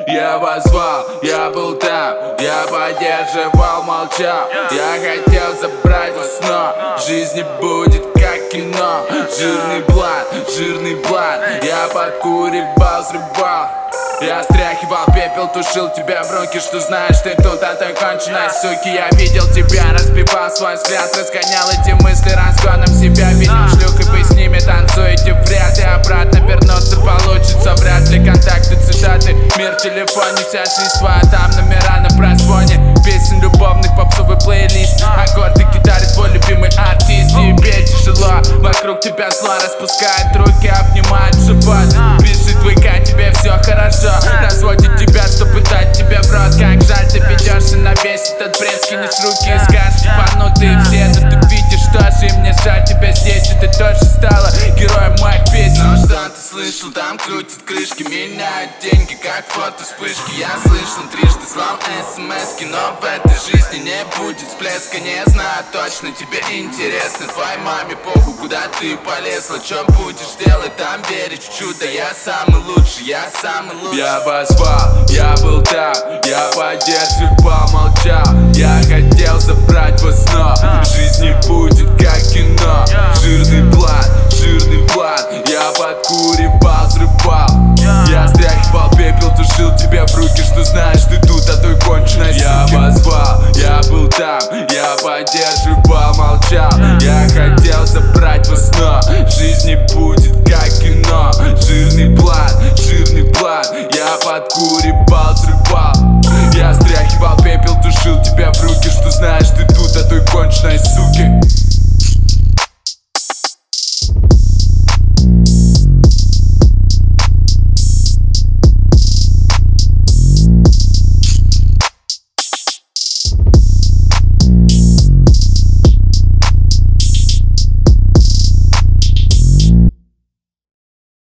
Я позвал, я был там, я поддерживал, молчал. Я хотел забрать вас, но жизнь не будет как кино. Жирный план, я подкуривал, взрывал. Я стряхивал пепел, тушил тебя в руки, что знаешь ты тут от той конченой суки. Я видел тебя, разбивал свой взгляд, разгонял эти мысли разгоном себя. Видим шлюх и вы с ними танцуете в ряд, и обратно вернуться получится вряд ли. Контакты, цитаты, мир в телефоне, вся жизнь твоя, там номера на прозвоне. Песен любовных, попсовый плейлист, аккорды гитары, твой любимый артист. Тебе тяжело, вокруг тебя зло, распускает руки, обнимает живот. Пишет ВК, тебе все хорошо, разводит тебя, чтобы дать тебе в рот. Как жаль, ты ведешься на весь этот бред, скинешь руки и скажешь, ебанутые все. Но ты видишь, что же, и мне жаль тебя здесь, и ты тоже стала героем моих песен. Но что ты слышал, там крутят крышки, меняют деньги, как фото вспышки. Я слышал, трижды слал смски, но в этой жизни не будет всплеска. Не знаю точно, тебе интересно, твоей маме похуй, куда ты полезла. Что будешь делать, там верить в чудо. Я самый лучший, я самый лучший. Я позвал, я был там, я поддерживал, молчал. Я хотел забрать вас, но жизнь не будет как кино. Жирный план, я подкуривал, взрывал. Я стряхивал пепел, тушил тебя в руки, что знаешь ты тут от той конченой суки. Я позвал, я был там, я поддерживал, молчал. Я хотел забрать вас, но жизнь не будет как кино. Жирный план, я подкуривал, взрывал. Я стряхивал пепел, тушил тебя в руки, что знаешь ты тут от той конченой суки.